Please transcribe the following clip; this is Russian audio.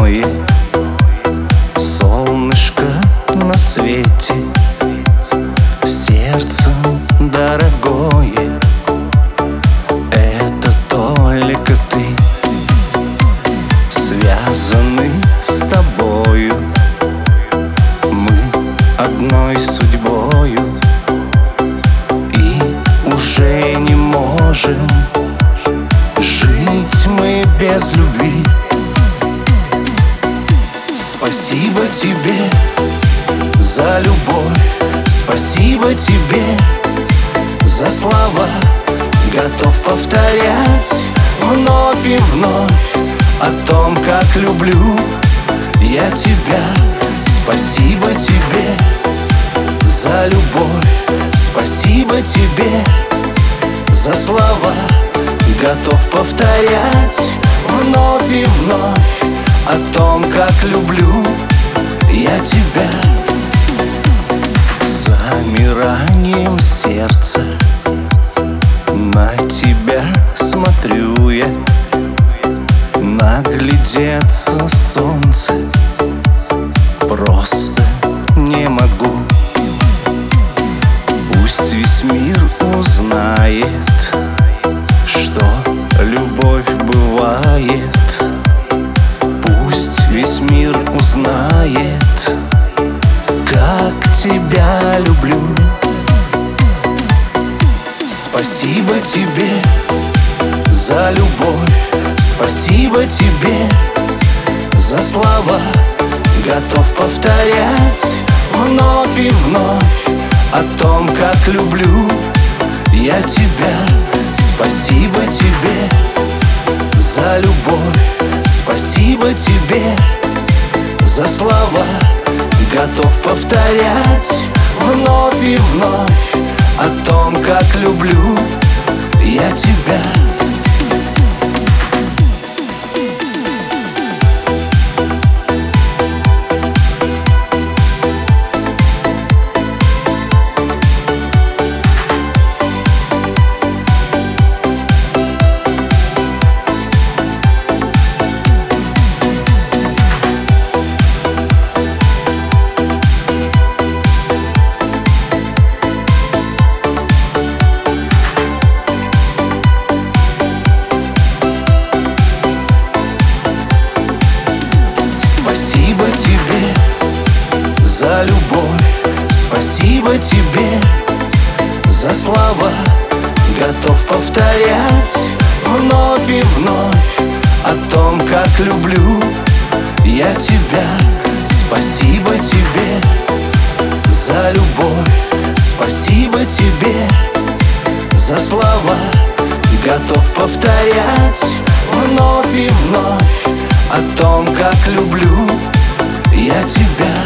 родное, солнышко на свете, сердцем дорогое. Это только ты, связаны с тобою мы одной судьбою, и уже не можем жить мы без любви. Спасибо тебе за любовь, спасибо тебе за слова. Готов повторять вновь и вновь о том, как люблю я тебя. Спасибо тебе за любовь, спасибо тебе за слова. Готов повторять вновь и вновь о том, как люблю я тебя. Замиранием сердца на тебя смотрю я, наглядеться солнце просто не могу. Пусть весь мир узнает, что любовь бывает. Пусть весь мир узнает, как тебя люблю. Спасибо тебе за любовь, спасибо тебе за слова. Готов повторять вновь и вновь о том, как люблю я тебя. Спасибо тебе за любовь, спасибо тебе за слова. Готов повторять вновь и вновь о том, как люблю я тебя. Спасибо тебе за любовь, спасибо тебе за слова. Готов повторять вновь и вновь о том, как люблю я тебя. Спасибо тебе за любовь, спасибо тебе за слова. Готов повторять вновь и вновь о том, как люблю я тебя.